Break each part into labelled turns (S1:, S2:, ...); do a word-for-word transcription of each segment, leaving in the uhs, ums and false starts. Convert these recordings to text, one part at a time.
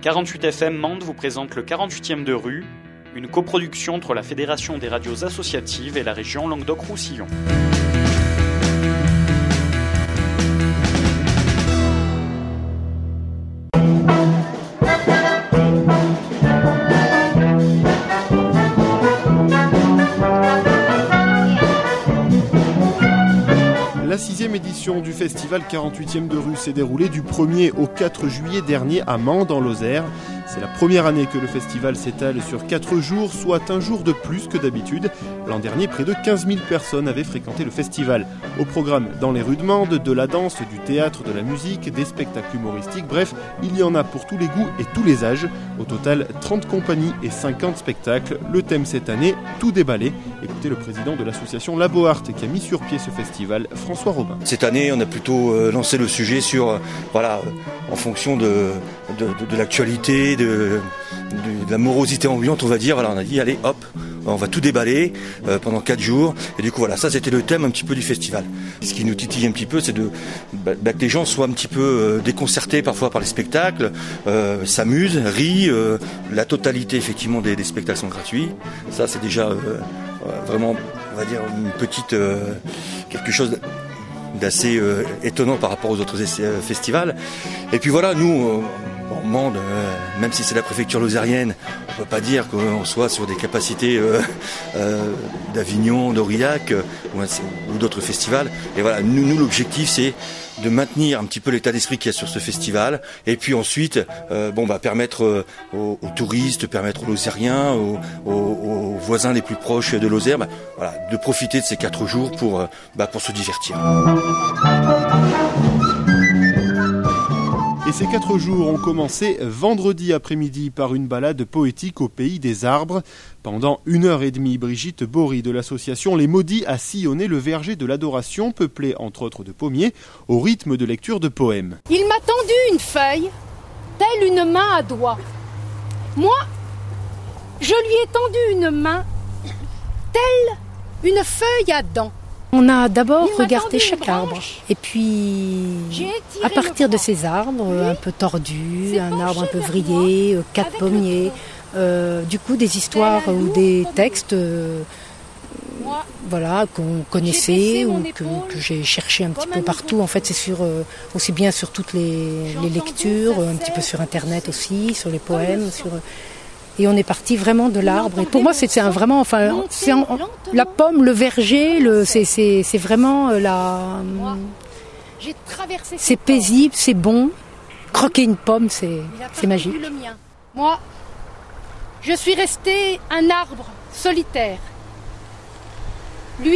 S1: quarante-huit F M Mende vous présente le quarante-huitième de rue, une coproduction entre la Fédération des radios associatives et la région Languedoc-Roussillon.
S2: La sixième édition du festival quarante-huitième de rue s'est déroulée du premier au quatre juillet dernier à Mende en Lozère. C'est la première année que le festival s'étale sur quatre jours, soit un jour de plus que d'habitude. L'an dernier, près de quinze mille personnes avaient fréquenté le festival. Au programme, dans les rues de Mende, de la danse, du théâtre, de la musique, des spectacles humoristiques, bref, il y en a pour tous les goûts et tous les âges. Au total, trente compagnies et cinquante spectacles. Le thème cette année, tout déballé. Écoutez le président de l'association Laboart qui a mis sur pied ce festival, François Robin.
S3: Cette année, on a plutôt euh, lancé le sujet sur, euh, voilà, euh, en fonction de, de, de, de l'actualité, de, de, de la morosité ambiante, on va dire. Voilà, on a dit, allez, hop, on va tout déballer euh, pendant quatre jours. Et du coup, voilà, ça c'était le thème un petit peu du festival. Ce qui nous titille un petit peu, c'est de, bah, bah, que les gens soient un petit peu euh, déconcertés parfois par les spectacles, euh, s'amusent, rient. Euh, la totalité, effectivement, des, des spectacles sont gratuits. Ça, c'est déjà euh, vraiment, on va dire, une petite... Euh, quelque chose d'assez euh, étonnant par rapport aux autres euh, festivals. Et puis voilà, nous, euh, en Mende, euh, même si c'est la préfecture lozérienne, on ne peut pas dire qu'on soit sur des capacités euh, euh, d'Avignon, d'Aurillac euh, ou, ou d'autres festivals. Et voilà, nous, nous l'objectif, c'est de maintenir un petit peu l'état d'esprit qu'il y a sur ce festival, et puis ensuite, euh, bon, bah, permettre euh, aux, aux touristes, permettre aux Lozériens, aux, aux, aux voisins les plus proches de Lozère, bah, voilà, de profiter de ces quatre jours pour, euh, bah, pour se divertir.
S2: Et ces quatre jours ont commencé vendredi après-midi par une balade poétique au pays des arbres. Pendant une heure et demie, Brigitte Bory de l'association Les Maudits a sillonné le verger de l'adoration, peuplé entre autres de pommiers, au rythme de lecture de poèmes.
S4: Il m'a tendu une feuille, telle une main à doigt. Moi, je lui ai tendu une main, telle une feuille à dents.
S5: On a d'abord regardé chaque arbre, et puis à partir de ces arbres un peu tordus, un arbre un peu vrillé, quatre pommiers, euh, du coup des histoires ou des textes euh, voilà, qu'on connaissait ou que, que j'ai cherché un petit peu partout. En fait, c'est sur, euh, aussi bien sur toutes les, les lectures, un petit peu sur Internet aussi, sur les poèmes, sur... Et on est parti vraiment de l'arbre. Et pour moi, c'est, c'est un vraiment, enfin, c'est en, la pomme, le verger, le, c'est, c'est, c'est vraiment la. C'est paisible, c'est bon. Croquer une pomme, c'est, c'est magique.
S4: Moi, je suis resté un arbre solitaire. Lui,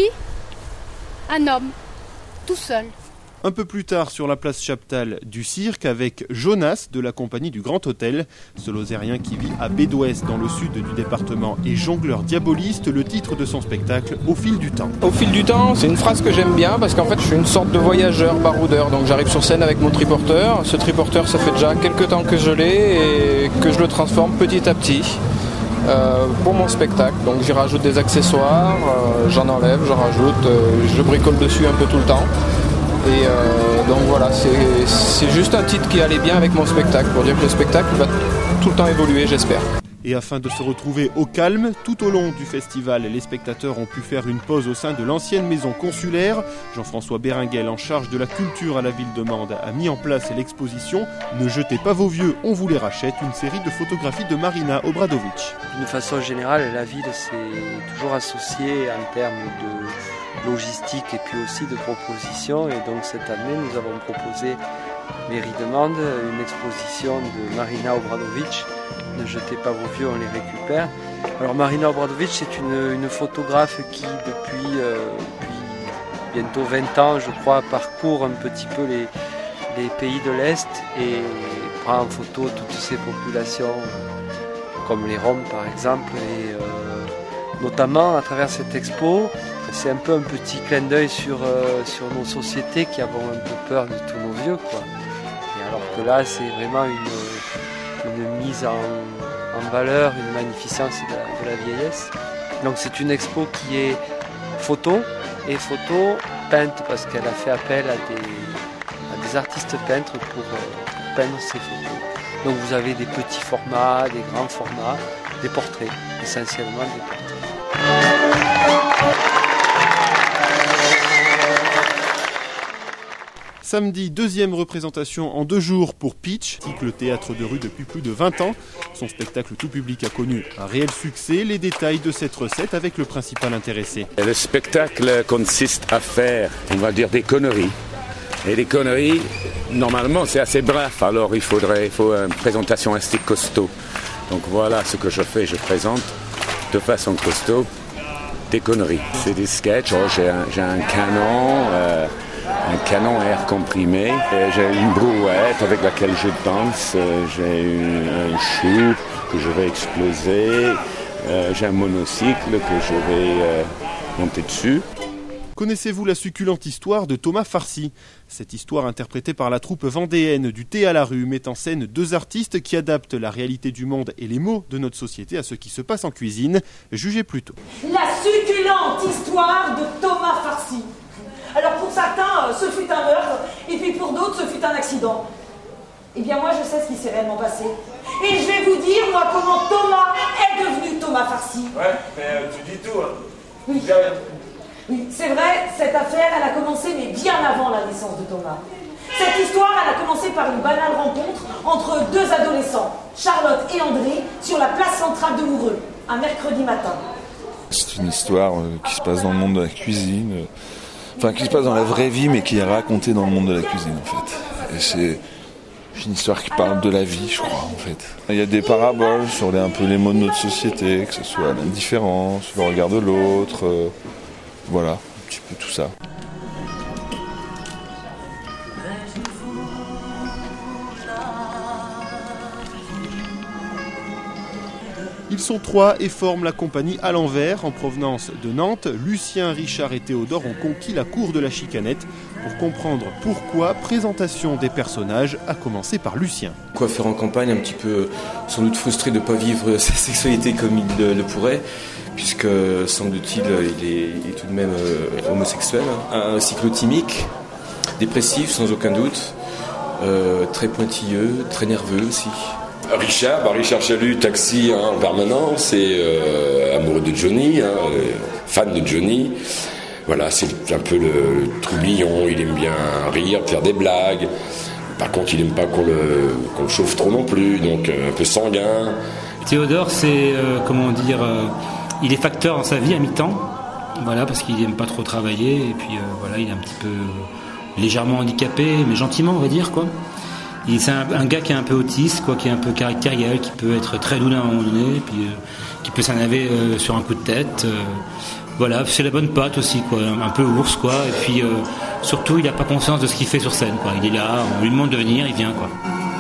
S4: un homme, tout seul.
S2: Un peu plus tard, sur la place Chaptal du Cirque, avec Jonas de la compagnie du Grand Hôtel. Ce Lozérien qui vit à Bédouès, dans le sud du département, et jongleur diaboliste, le titre de son spectacle, Au fil du temps.
S6: Au fil du temps, c'est une phrase que j'aime bien parce qu'en fait, je suis une sorte de voyageur baroudeur. Donc j'arrive sur scène avec mon triporteur. Ce triporteur, ça fait déjà quelques temps que je l'ai et que je le transforme petit à petit. Euh, pour mon spectacle, donc j'y rajoute des accessoires, euh, j'en enlève, j'en rajoute, euh, je bricole dessus un peu tout le temps. Et euh, donc voilà, c'est, c'est juste un titre qui allait bien avec mon spectacle, pour dire que le spectacle va tout le temps évoluer, j'espère.
S2: Et afin de se retrouver au calme, tout au long du festival, les spectateurs ont pu faire une pause au sein de l'ancienne maison consulaire. Jean-François Béringuel, en charge de la culture à la ville de Mende, a mis en place l'exposition « Ne jetez pas vos vieux, on vous les rachète », une série de photographies de Marina Obradovic.
S7: D'une façon générale, la ville s'est toujours associée en termes de logistique et puis aussi de propositions. Et donc cette année, nous avons proposé Mairie de Mende une exposition de Marina Obradovic. Ne jetez pas vos vieux, on les récupère. Alors Marina Obradovic, c'est une, une photographe qui depuis, euh, depuis bientôt vingt ans, je crois, parcourt un petit peu les, les pays de l'Est et prend en photo toutes ces populations, comme les Roms par exemple, et euh, notamment à travers cette expo, c'est un peu un petit clin d'œil sur, euh, sur nos sociétés qui avons un peu peur de tous nos vieux, quoi. Et alors que là, c'est vraiment une, une mise en, en valeur, une magnificence de la, de la vieillesse. Donc c'est une expo qui est photo, et photo peinte parce qu'elle a fait appel à des, à des des artistes peintres pour euh, peindre ces photos. Donc vous avez des petits formats, des grands formats, des portraits, essentiellement des portraits.
S2: Samedi, deuxième représentation en deux jours pour Pitch, le théâtre de rue depuis plus de vingt ans. Son spectacle tout public a connu un réel succès. Les détails de cette recette avec le principal intéressé.
S8: Le spectacle consiste à faire, on va dire, des conneries. Et les conneries, normalement, c'est assez bref. Alors il faudrait, il faut une présentation assez costaud. Donc voilà ce que je fais. Je présente de façon costaud des conneries. C'est des sketchs. Oh, j'ai, un, j'ai un canon. Euh, un canon à air comprimé, et j'ai une brouette avec laquelle je danse, j'ai une, un chou que je vais exploser, euh, j'ai un monocycle que je vais euh, monter dessus.
S2: Connaissez-vous la succulente histoire de Thomas Farcy ? Cette histoire interprétée par la troupe vendéenne du Thé à la rue met en scène deux artistes qui adaptent la réalité du monde et les mots de notre société à ce qui se passe en cuisine. Jugez plutôt.
S9: La succulente histoire de Thomas Farcy. Alors pour certains, ce fut un meurtre, et puis pour d'autres, ce fut un accident. Eh bien moi, je sais ce qui s'est réellement passé. Et je vais vous dire, moi, comment Thomas est devenu Thomas Farcy.
S10: Ouais, mais euh, tu dis tout, hein.
S9: Oui. Oui, c'est vrai, cette affaire, elle a commencé, mais bien avant la naissance de Thomas. Cette histoire, elle a commencé par une banale rencontre entre deux adolescents, Charlotte et André, sur la place centrale de Moureux, un mercredi matin.
S11: C'est une histoire euh, qui se passe dans le monde de la cuisine, euh... Enfin, qui se passe dans la vraie vie, mais qui est racontée dans le monde de la cuisine, en fait. Et c'est une histoire qui parle de la vie, je crois, en fait. Il y a des paraboles sur les, un peu les mots de notre société, que ce soit l'indifférence, le regard de l'autre, euh, voilà, un petit peu tout ça.
S2: Ils sont trois et forment la compagnie À l'envers en provenance de Nantes. Lucien, Richard et Théodore ont conquis la cour de la Chicanette. Pour comprendre pourquoi, présentation des personnages, à commencer par Lucien.
S12: Coiffeur en campagne, un petit peu sans doute frustré de ne pas vivre sa sexualité comme il le, le pourrait, puisque semble-t-il il est, il est tout de même euh, homosexuel. Un cyclotimique, dépressif sans aucun doute, euh, très pointilleux, très nerveux aussi.
S13: Richard, bah Richard Chalut, taxi hein, en permanence, et euh, amoureux de Johnny, hein, euh, fan de Johnny. Voilà, c'est un peu le, le troublion, il aime bien rire, faire des blagues. Par contre, il n'aime pas qu'on le, qu'on le chauffe trop non plus, donc euh, un peu sanguin.
S14: Théodore, c'est, euh, comment dire, euh, il est facteur dans sa vie à mi-temps, voilà, parce qu'il n'aime pas trop travailler, et puis euh, voilà, il est un petit peu euh, légèrement handicapé, mais gentiment, on va dire, quoi. Et c'est un, un gars qui est un peu autiste, quoi, qui est un peu caractériel, qui peut être très doux à un moment donné, puis euh, qui peut s'énerver euh, sur un coup de tête. Euh, voilà, c'est la bonne patte aussi, quoi, un peu ours, quoi. Et puis euh, surtout, il n'a pas conscience de ce qu'il fait sur scène, quoi. Il est là, on lui demande de venir, il vient, quoi.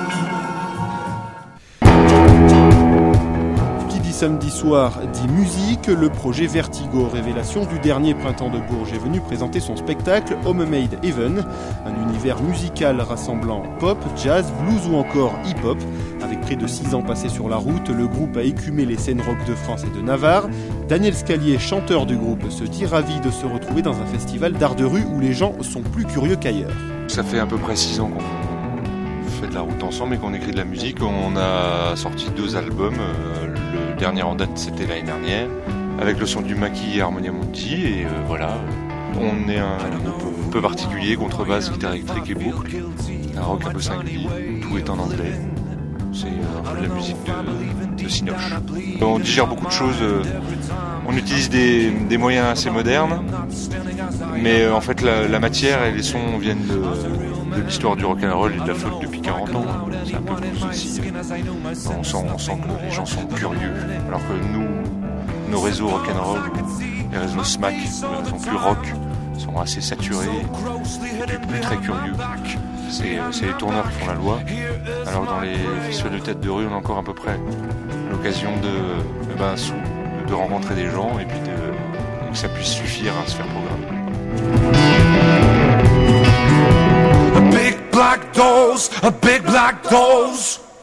S2: Samedi soir dit musique, le projet Vertigo, révélation du dernier Printemps de Bourges, est venu présenter son spectacle Homemade Heaven, un univers musical rassemblant pop, jazz, blues ou encore hip-hop. Avec près de six ans passés sur la route, le groupe a écumé les scènes rock de France et de Navarre. Daniel Scalier, chanteur du groupe, se dit ravi de se retrouver dans un festival d'art de rue où les gens sont plus curieux qu'ailleurs.
S15: Ça fait à peu près six ans qu'on fait de la route ensemble et qu'on écrit de la musique. On a sorti deux albums. Le dernier en date, c'était l'année dernière, avec le son du maquis et Harmonia Mundi. Et euh, voilà, on est un groupe un peu particulier, contrebasse, guitare électrique et boucle. Un rock un peu singulier, tout est en anglais. C'est un peu de la musique de, de Cinoche. On digère beaucoup de choses. On utilise des, des moyens assez modernes, mais en fait la, la matière et les sons viennent de, de l'histoire du rock'n'roll et de la folk depuis quarante ans. C'est un peu plus aussi. On sent, on sent que les gens sont curieux, alors que nous, nos réseaux rock'n'roll, les réseaux smack, les réseaux plus rock, sont assez saturés et plus, plus très curieux. C'est, c'est les tourneurs qui font la loi, alors que dans les festivals de tête de rue, on a encore à peu près l'occasion de, de, ben, de rencontrer des gens et puis de, que ça puisse suffire à se faire programmer.
S16: A big black doors, a big black doors.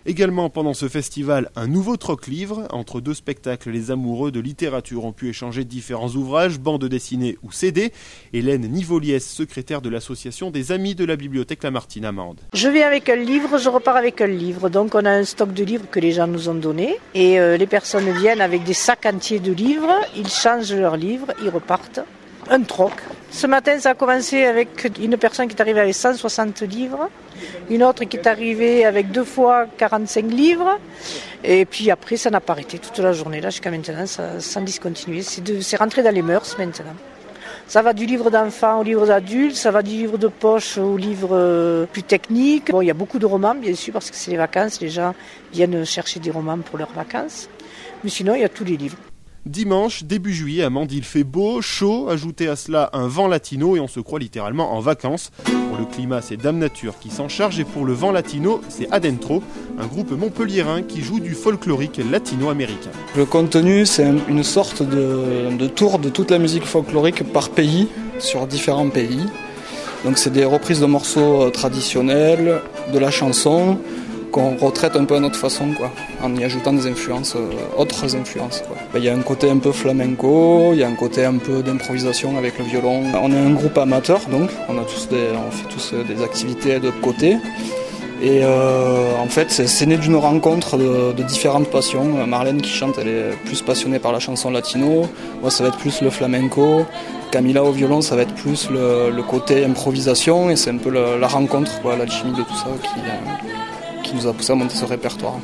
S2: Également pendant ce festival, un nouveau troc-livre. Entre deux spectacles, les amoureux de littérature ont pu échanger différents ouvrages, bandes dessinées ou C D. Hélène Nivoliès, secrétaire de l'association des Amis de la Bibliothèque Lamartine à Mende.
S16: Je viens avec un livre, je repars avec un livre. Donc on a un stock de livres que les gens nous ont donné. Et euh, les personnes viennent avec des sacs entiers de livres, ils changent leurs livres, ils repartent. Un troc. Ce matin, ça a commencé avec une personne qui est arrivée avec cent soixante livres, une autre qui est arrivée avec deux fois quarante-cinq livres, et puis après, ça n'a pas arrêté toute la journée, là, jusqu'à maintenant, ça, sans discontinuer. C'est, de, c'est rentré dans les mœurs maintenant. Ça va du livre d'enfant au livre d'adulte, ça va du livre de poche au livre plus technique. Bon, il y a beaucoup de romans, bien sûr, parce que c'est les vacances, les gens viennent chercher des romans pour leurs vacances. Mais sinon, il y a tous les livres.
S2: Dimanche, début juillet, à Mende, il fait beau, chaud, ajoutez à cela un vent latino et on se croit littéralement en vacances. Pour le climat, c'est Dame Nature qui s'en charge et pour le vent latino, c'est Adentro, un groupe montpelliérain qui joue du folklorique latino-américain.
S17: Le contenu, c'est une sorte de, de tour de toute la musique folklorique par pays, sur différents pays. Donc c'est des reprises de morceaux traditionnels, de la chanson, qu'on retraite un peu à notre façon, quoi, en y ajoutant des influences, euh, autres influences, quoi. Il y a un côté un peu flamenco, il y a un côté un peu d'improvisation avec le violon. On est un groupe amateur, donc on, a tous des, on fait tous des activités de côté. Et euh, en fait, c'est, c'est né d'une rencontre de, de différentes passions. Marlène qui chante, elle est plus passionnée par la chanson latino. Moi, ça va être plus le flamenco. Camilla au violon, ça va être plus le, le côté improvisation. Et c'est un peu la, la rencontre, quoi, l'alchimie de tout ça qui... Euh, qui nous a poussé à monter ce répertoire.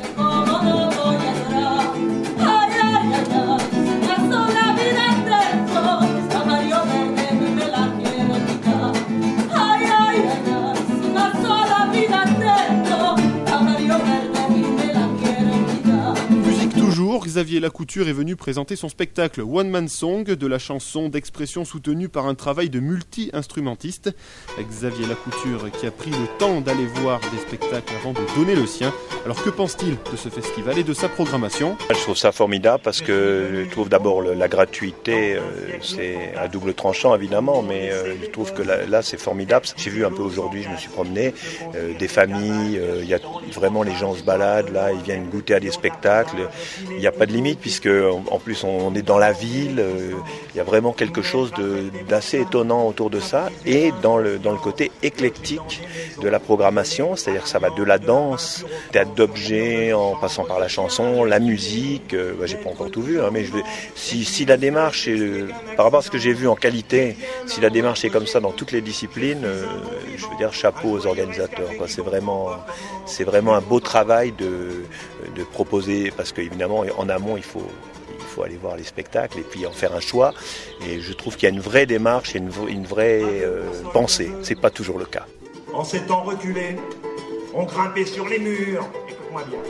S2: Xavier Lacouture est venu présenter son spectacle One Man Song, de la chanson d'expression soutenue par un travail de multi-instrumentiste. Xavier Lacouture qui a pris le temps d'aller voir des spectacles avant de donner le sien. Alors que pense-t-il de ce festival et de sa programmation ?
S18: Je trouve ça formidable parce que je trouve d'abord la gratuité, euh, c'est à double tranchant évidemment, mais euh, je trouve que là, là c'est formidable. J'ai vu un peu aujourd'hui, je me suis promené, euh, des familles, il euh, y a vraiment les gens se baladent là, ils viennent goûter à des spectacles. Il n'y a pas de limite puisque en plus on est dans la ville, il euh, y a vraiment quelque chose de, d'assez étonnant autour de ça et dans le, dans le côté éclectique de la programmation, c'est-à-dire que ça va de la danse, théâtre d'objets en passant par la chanson, la musique, euh, bah, j'ai pas encore tout vu, hein, mais je vais, si, si la démarche est, euh, par rapport à ce que j'ai vu en qualité, si la démarche est comme ça dans toutes les disciplines, euh, je veux dire chapeau aux organisateurs, quoi. C'est vraiment, c'est vraiment un beau travail de, de proposer, parce qu'évidemment en amont il faut, il faut aller voir les spectacles et puis en faire un choix. Et je trouve qu'il y a une vraie démarche et une, une vraie euh, pensée. C'est pas toujours le cas.
S19: En s'étant reculé, on grimpait sur les murs. Écoute-moi bien.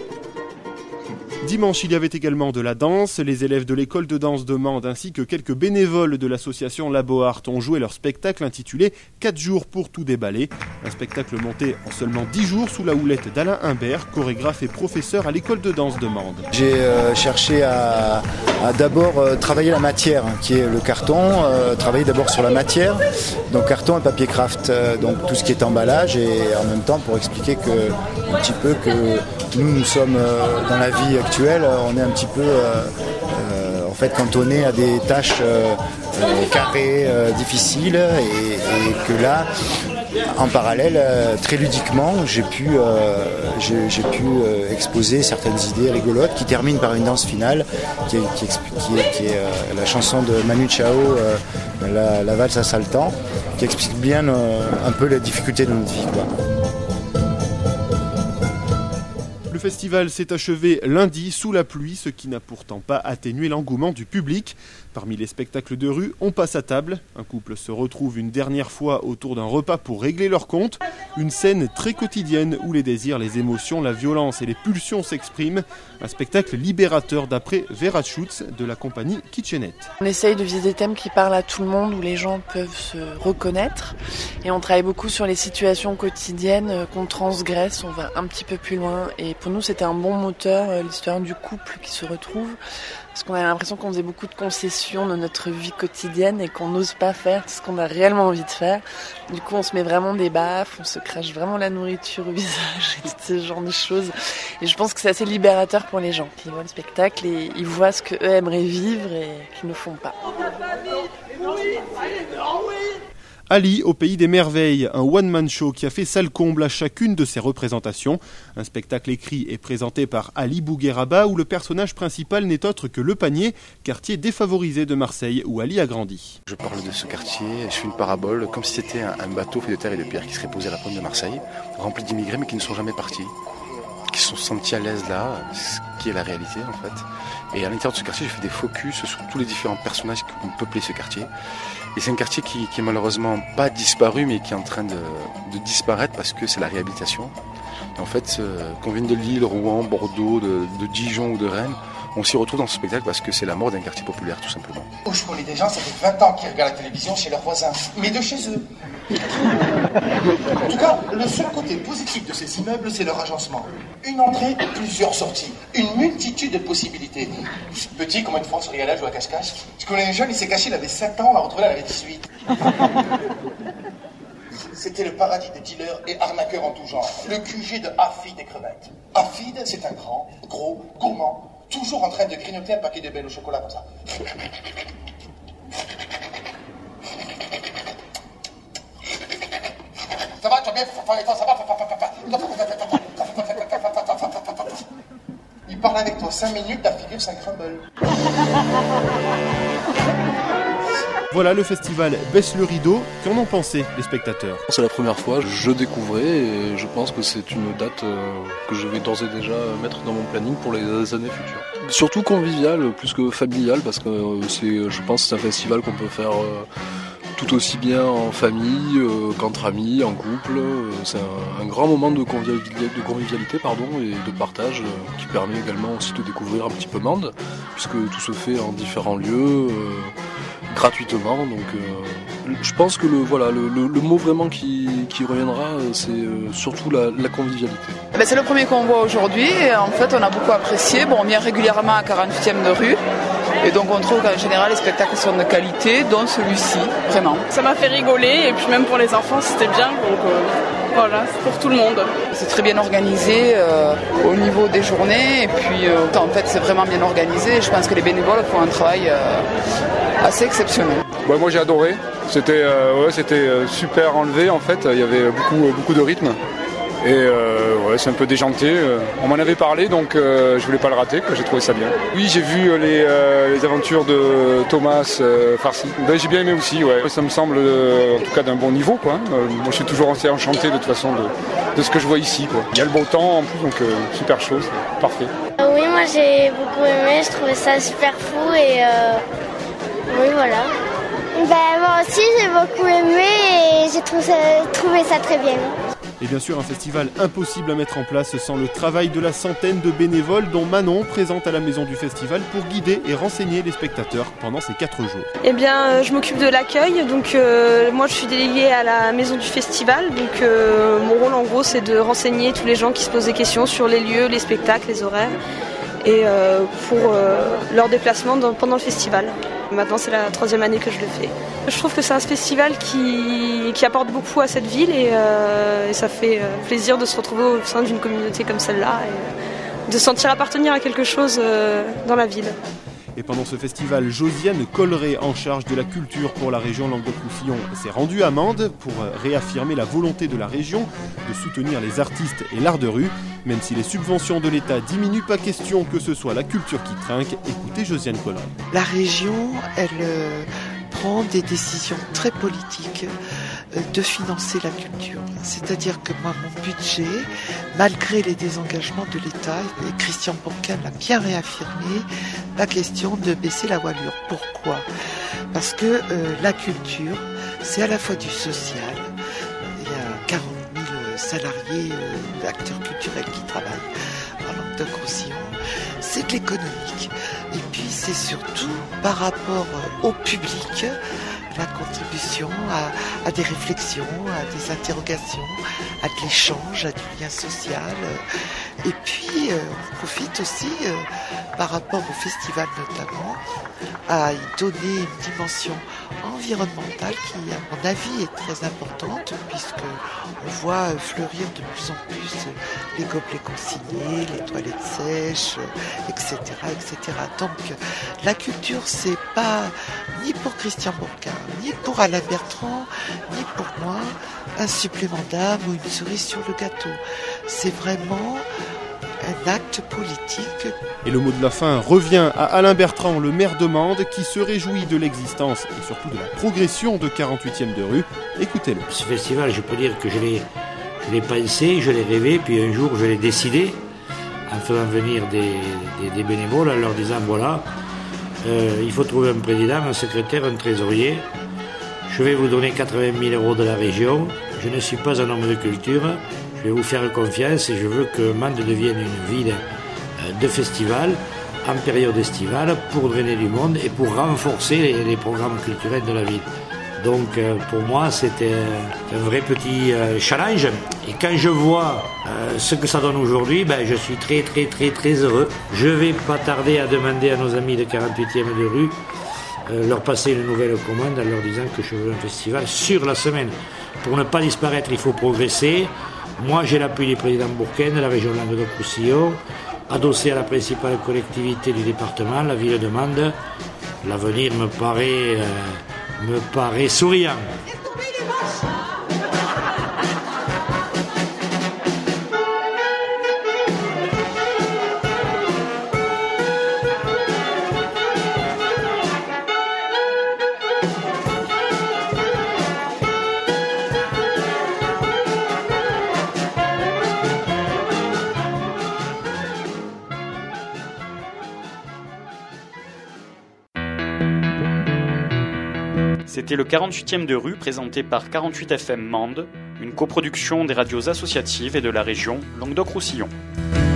S2: Dimanche, il y avait également de la danse. Les élèves de l'école de danse de Mende ainsi que quelques bénévoles de l'association Laboart ont joué leur spectacle intitulé quatre jours pour tout déballer. Un spectacle monté en seulement dix jours sous la houlette d'Alain Humbert, chorégraphe et professeur à l'école de danse de Mende.
S20: J'ai euh, cherché à, à d'abord euh, travailler la matière, hein, qui est le carton, euh, travailler d'abord sur la matière, donc carton et papier craft, euh, donc tout ce qui est emballage, et en même temps pour expliquer que, un petit peu que nous, nous sommes euh, dans la vie actuelle, on est un petit peu euh, euh, en fait cantonné à des tâches euh, euh, carrées, euh, difficiles, et, et que là, en parallèle, euh, très ludiquement, j'ai pu, euh, j'ai, j'ai pu euh, exposer certaines idées rigolotes qui terminent par une danse finale qui est, qui explique, qui est, qui est euh, la chanson de Manu Chao, euh, la, la valse à Saltan, qui explique bien euh, un peu les difficultés de notre vie, quoi.
S2: Le festival s'est achevé lundi sous la pluie, ce qui n'a pourtant pas atténué l'engouement du public. Parmi les spectacles de rue, on passe à table. Un couple se retrouve une dernière fois autour d'un repas pour régler leurs comptes. Une scène très quotidienne où les désirs, les émotions, la violence et les pulsions s'expriment. Un spectacle libérateur d'après Vera Schutz de la compagnie Kitchenette.
S21: On essaye de viser des thèmes qui parlent à tout le monde, où les gens peuvent se reconnaître. Et on travaille beaucoup sur les situations quotidiennes qu'on transgresse, on va un petit peu plus loin. Et pour nous, c'était un bon moteur, l'histoire du couple qui se retrouve. Parce qu'on a l'impression qu'on faisait beaucoup de concessions pression de notre vie quotidienne et qu'on n'ose pas faire tout ce qu'on a réellement envie de faire. Du coup, on se met vraiment des baffes, on se crache vraiment la nourriture au visage et tout ce genre de choses. Et je pense que c'est assez libérateur pour les gens. Ils voient le spectacle et ils voient ce qu'eux aimeraient vivre et qu'ils ne font pas.
S2: Ali au pays des merveilles, un one-man show qui a fait salle comble à chacune de ses représentations. Un spectacle écrit et présenté par Ali Bougueraba où le personnage principal n'est autre que Le Panier, quartier défavorisé de Marseille où Ali a grandi.
S1: Je parle de ce quartier, je fais une parabole comme si c'était un, un bateau fait de terre et de pierre qui serait posé à la pointe de Marseille, rempli d'immigrés mais qui ne sont jamais partis, qui se sont sentis à l'aise là, ce qui est la réalité en fait. Et à l'intérieur de ce quartier, j'ai fait des focus sur tous les différents personnages qui ont peuplé ce quartier. Et c'est un quartier qui, qui est malheureusement pas disparu, mais qui est en train de, de disparaître parce que c'est la réhabilitation. Et en fait, euh, qu'on vienne de Lille, Rouen, Bordeaux, de, de Dijon ou de Rennes, on s'y retrouve dans ce spectacle parce que c'est la mort d'un quartier populaire, tout simplement.
S22: Oh, je connais des gens, ça fait vingt ans qu'ils regardent la télévision chez leurs voisins, mais de chez eux. En tout cas, le seul côté positif de ces immeubles, c'est leur agencement. Une entrée, plusieurs sorties, une multitude de possibilités. Petit, comment une fois on se régalait à jouer à cache-cache. Je connais un jeune, il s'est caché, il avait sept ans, on l'a retrouvé, il avait dix-huit. C'était le paradis des dealers et arnaqueurs en tout genre. Le Q G de Afid des crevettes. Afid, c'est un grand, gros, gourmand, toujours en train de grignoter un paquet de belles au chocolat comme ça. Ça va, tu as bien fait, ça va, il parle avec toi cinq minutes, ta figure ça crumble.
S2: Voilà le festival Baisse le rideau. Qu'en ont pensé les spectateurs?
S23: C'est la première fois, je découvrais et je pense que c'est une date que je vais d'ores et déjà mettre dans mon planning pour les années futures. Surtout convivial, plus que familial, parce que c'est, je pense que c'est un festival qu'on peut faire tout aussi bien en famille euh, qu'entre amis, en couple. Euh, c'est un, un grand moment de convivialité, de convivialité pardon, et de partage euh, qui permet également aussi de découvrir un petit peu Mende, puisque tout se fait en différents lieux, euh, gratuitement. Donc euh, je pense que le, voilà, le, le, le mot vraiment qui, qui reviendra, c'est euh, surtout la, la convivialité.
S21: Ben, c'est le premier qu'on voit aujourd'hui et en fait on a beaucoup apprécié. Bon, on vient régulièrement à quarante-huitième de rue. Et donc on trouve qu'en général les spectacles sont de qualité, dont celui-ci, vraiment.
S24: Ça m'a fait rigoler et puis même pour les enfants c'était bien, donc euh, voilà, c'est pour tout le monde.
S21: C'est très bien organisé euh, au niveau des journées et puis euh, en fait c'est vraiment bien organisé et je pense que les bénévoles font un travail euh, assez exceptionnel.
S25: Ouais, moi j'ai adoré, c'était, euh, ouais, c'était super enlevé en fait, il y avait beaucoup, beaucoup de rythme. Et euh, ouais, c'est un peu déjanté. On m'en avait parlé, donc euh, je voulais pas le rater, quoi. J'ai trouvé ça bien. Oui, j'ai vu les, euh, les aventures de Thomas euh, Farcy. Ben, j'ai bien aimé aussi, ouais. Ça me semble euh, en tout cas d'un bon niveau, quoi. Euh, moi, je suis toujours assez enchanté de toute façon de, de ce que je vois ici, quoi. Il y a le beau temps en plus, donc euh, super chaud, c'est parfait.
S26: Euh, oui, moi j'ai beaucoup aimé. Je trouvais ça super fou et euh, oui, voilà. Ben, moi aussi j'ai beaucoup aimé et j'ai trouvé ça, trouvé ça très bien.
S2: Et bien sûr un festival impossible à mettre en place sans le travail de la centaine de bénévoles dont Manon présente à la maison du festival pour guider et renseigner les spectateurs pendant ces quatre jours.
S27: Eh bien euh, je m'occupe de l'accueil, donc euh, moi je suis déléguée à la maison du festival, donc euh, mon rôle en gros c'est de renseigner tous les gens qui se posent des questions sur les lieux, les spectacles, les horaires et euh, pour euh, leur déplacement dans, pendant le festival. Maintenant c'est la troisième année que je le fais. Je trouve que c'est un festival qui, qui apporte beaucoup à cette ville et, euh, et ça fait plaisir de se retrouver au sein d'une communauté comme celle-là et de sentir appartenir à quelque chose euh, dans la ville.
S2: Et pendant ce festival, Josiane Colleret, en charge de la culture pour la région Languedoc-Roussillon, s'est rendue à Mende pour réaffirmer la volonté de la région de soutenir les artistes et l'art de rue. Même si les subventions de l'État diminuent, pas question que ce soit la culture qui trinque. Écoutez Josiane Colleret.
S28: La région, elle euh, prend des décisions très politiques euh, de financer la culture. C'est-à-dire que moi, mon budget, malgré les désengagements de l'État, et Christian Ponquin l'a bien réaffirmé, la question de baisser la voilure. Pourquoi ? Parce que euh, la culture, c'est à la fois du social. Il y a quarante mille salariés, euh, acteurs culturels qui travaillent en Languedoc-Roussillon. C'est de l'économique. Et puis c'est surtout par rapport au public la contribution à, à des réflexions, à des interrogations, à de l'échange, à du lien social. Et puis, euh, on profite aussi, euh, par rapport au festival notamment, à y donner une dimension environnementale qui, à mon avis, est très importante, puisque on voit fleurir de plus en plus les gobelets consignés, les toilettes sèches, et cetera, et cetera. Donc, la culture, c'est pas ni pour Christian Bourquin, ni pour Alain Bertrand, ni pour moi, un supplément d'âme ou une cerise sur le gâteau. C'est vraiment un acte politique.
S2: Et le mot de la fin revient à Alain Bertrand, le maire de Mende, qui se réjouit de l'existence et surtout de la progression de quarante-huitième de rue. Écoutez-le.
S3: Ce festival, je peux dire que je l'ai, je l'ai pensé, je l'ai rêvé, puis un jour je l'ai décidé, en faisant venir des, des, des bénévoles, en leur disant voilà, euh, il faut trouver un président, un secrétaire, un trésorier. Je vais vous donner quatre-vingt mille euros de la région. Je ne suis pas un homme de culture. Je vais vous faire confiance et je veux que Mende devienne une ville de festival en période estivale pour drainer du monde et pour renforcer les, les programmes culturels de la ville. Donc euh, pour moi c'était un vrai petit euh, challenge et quand je vois euh, ce que ça donne aujourd'hui, ben, je suis très très très très heureux. Je vais pas tarder à demander à nos amis de quarante-huitième de rue euh, leur passer une nouvelle commande en leur disant que je veux un festival sur la semaine. Pour ne pas disparaître, il faut progresser. Moi, j'ai l'appui du président Bourquin de la région Languedoc-Roussillon, adossé à la principale collectivité du département, la ville de Mende. L'avenir me paraît, euh, me paraît souriant.
S4: C'était le quarante-huitième de rue présenté par quarante-huit F M Mende, une coproduction des radios associatives et de la région Languedoc-Roussillon.